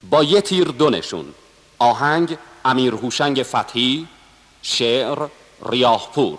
با یه تیر دو نشون. آهنگ امیر هوشنگ فتحی، شعر ریاحپور.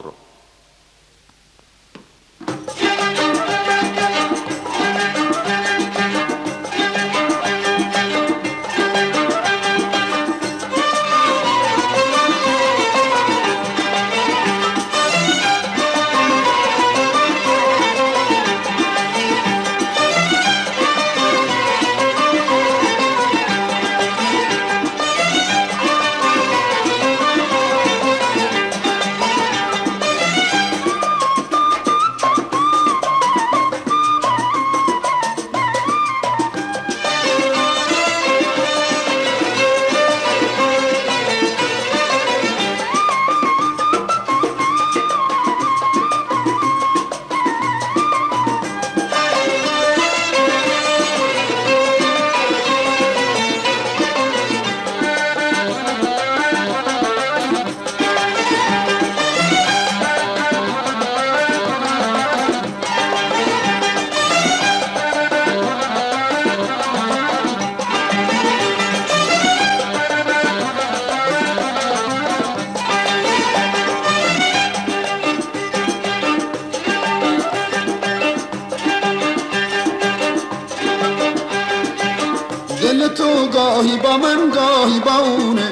دل تو گاهی با من گاهی با اونه،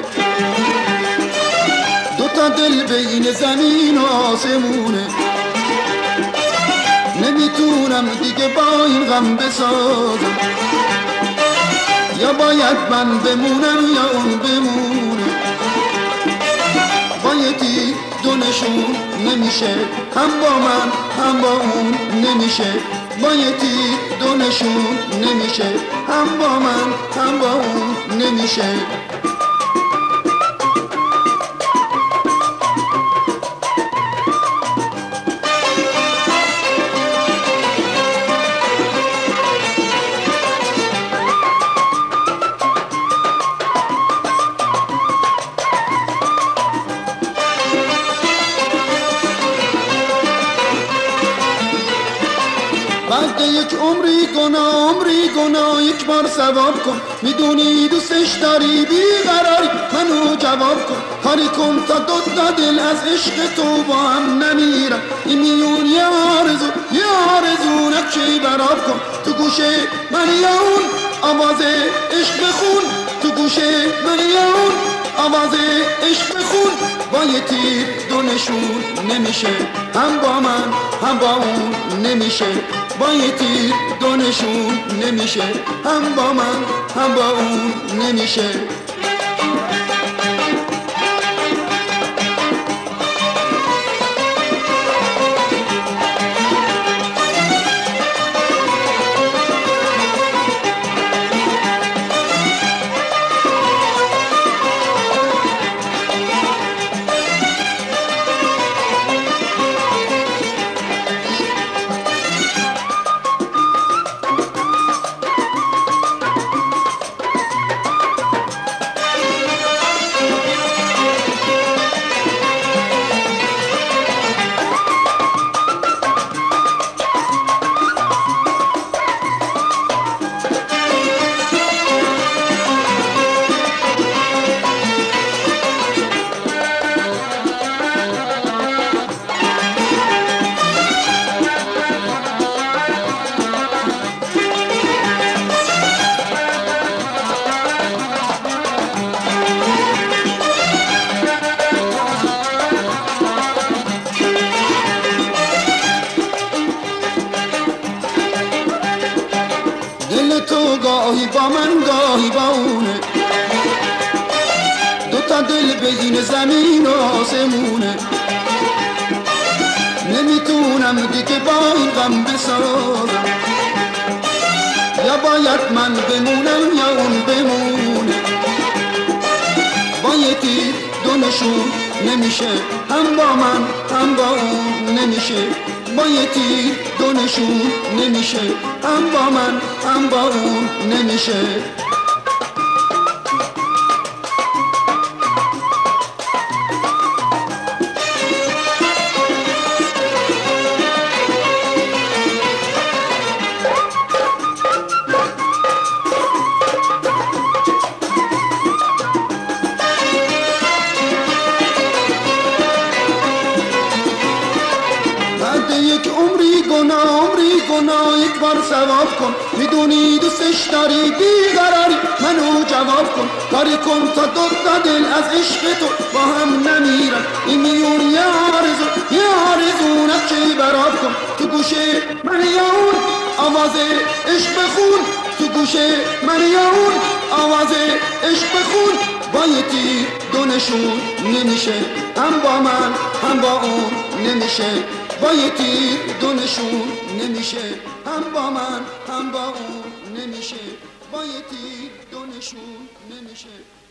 دوتا دل بین زمین و آسمونه. نمیتونم دیگه با این غم بسازم، یا باید من بمونم یا اون بمونه. با یکی دو نشون نمیشه، هم با من هم با اون نمیشه. با یکی دو نشون نمیشه، هم با من هم با اون نمیشه. بعد یک عمری گناه یک بار ثواب کن. میدونی دوستش داری بیقراری، منو جواب کن. کاری کن تا دوتا دل از عشق تو با هم نمیرن. این میون یه آرزو نقشه‌ای براب کن. تو گوشه من یا اون آواز عشق بخون، تو گوشه من یا اون آواز عشق بخون. با یه تیر دو نشون نمیشه، هم با من هم با اون نمیشه. با یه تیر دو نشون نمیشه، هم با من هم با اون نمیشه. دل تو گاهی با من گاهی با اونه، دوتا دل بین زمین و آسمونه. نمیتونم دیگه با این غم بسازم، یا باید من بمونم یا اون بمونه. با یکی دو نشون نمیشه، هم با من هم با اون نمیشه. با یکی دو نشون نمیشه، هم با من هم با اون نمیشه. گناه یک بار ثواب کن میدونی دوستش داری بیقراری منو جواب کن کاری کن تا دوتا دل از عشق تو با هم نمیرن این میون یه آرزو نقشه براب کن تو گوشه من اون آواز عشق بخون تو گوشه من اون آواز عشق بخون با یه تیر دو نشون نمیشه هم با من هم با اون نمیشه با یه تیر دو نشون نمیشه هم با من هم با اون نمیشه با یه تیر دو نشون نمیشه